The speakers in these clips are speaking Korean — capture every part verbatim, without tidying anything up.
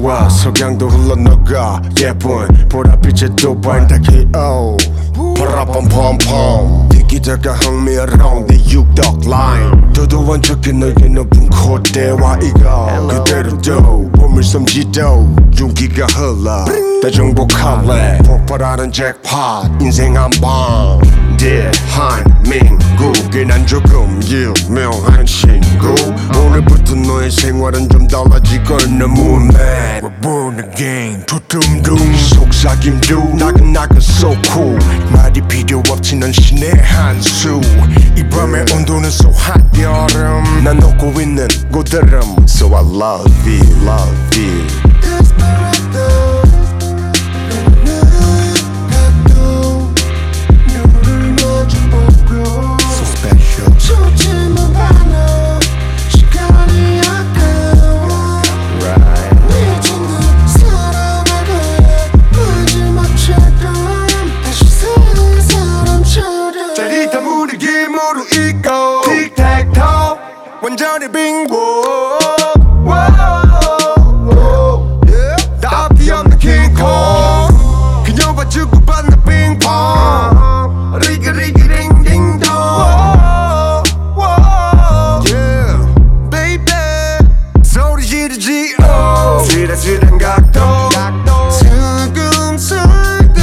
좋아 석양도 흘러너가 예쁜 보랏빛의 두발 닿기오 파라밤밤밤 기다가 흥미로운 내 육덕 라인 도도한 척해 너의 높은 콧대와 이거 그대로도 봄을 섬지도 윤기가 흘러 대정복할래 폭발하는 잭팟 인생 한방 대한민국에 난 조금 유명한 친구 오늘부터 너의 생활은 좀 달라질걸 너무 mad We're born again 두둠둠 속삭임도 나긋나긋 so cool 말이 필요 없지 넌 신의 한수 이 밤의 온도는 so hot 여름 난 녹고 있는 고드름 So I love you, love you 완전히 빙고 다 앞이 없는 킹콩 그녀와 주고받는 빙퐁 리그리그링딩동 Yeah baby 소리 지르지오 스레스레한 각도 슬금슬금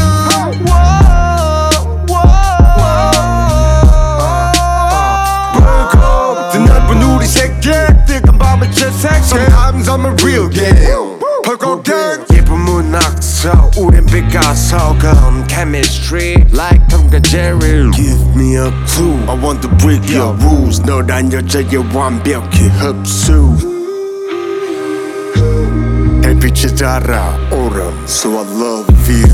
우리 새끼 뜨거운 밤을 채색해 Sometimes I'm a real game 헐거든 예쁜 문학서 우린 피카소금 Chemistry like Tom과 Jerry Give me a clue I want to break your rules 너란 여자의 완벽히 흡수 햇빛이 달아오름 So I love you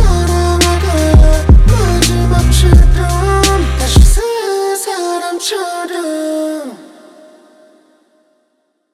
Try